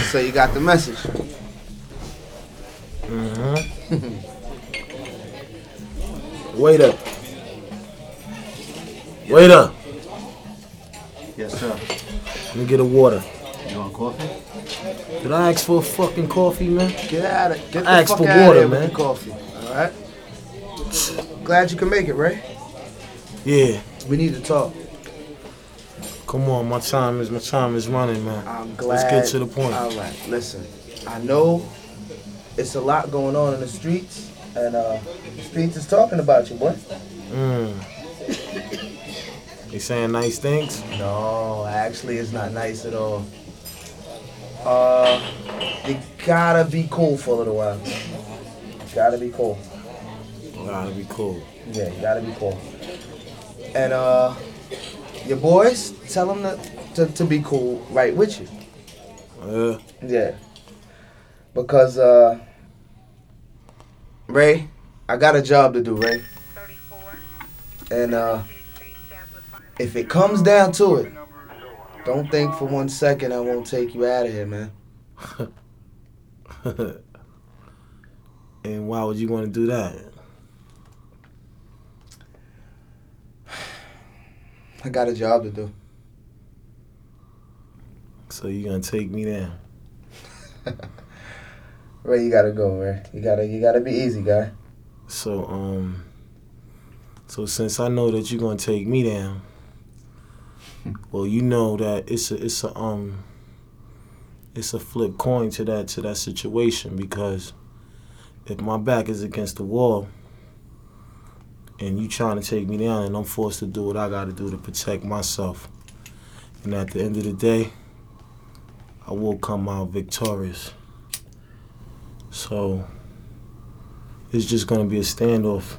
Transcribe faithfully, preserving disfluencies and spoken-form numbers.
So you got the message. Mm-hmm. Wait up. Wait up. Yes, sir. Let me get a water. You want coffee? Did I ask for a fucking coffee, man? Get out of get the I asked fuck for out water, of here man. with the coffee. All right. Glad you can make it, Ray. Yeah. We need to talk. Come on, my time is my time is running, man. I'm glad. Let's get to the point. All right. Listen, I know it's a lot going on in the streets, and uh, the streets is talking about you, boy. Mm. They saying nice things? No, actually, it's not nice at all. Uh, you gotta be cool for a little while. Gotta be cool. Gotta be cool. Yeah, you gotta be cool. And uh, your boys, tell them to, to, to be cool right with you. Yeah. Yeah. Because, uh, Ray, I got a job to do, Ray. And, uh, if it comes down to it, don't think for one second I won't take you out of here, man. And why would you want to do that? I got a job to do. So you gonna take me down? Ray, you gotta go, Ray. You gotta, you gotta be easy, guy. So, um, so since I know that you're gonna take me down, well, you know that it's a, it's a, um, it's a flip coin to that, to that situation, because if my back is against the wall and you trying to take me down and I'm forced to do what I gotta do to protect myself, and at the end of the day, I will come out victorious. So it's just gonna be a standoff.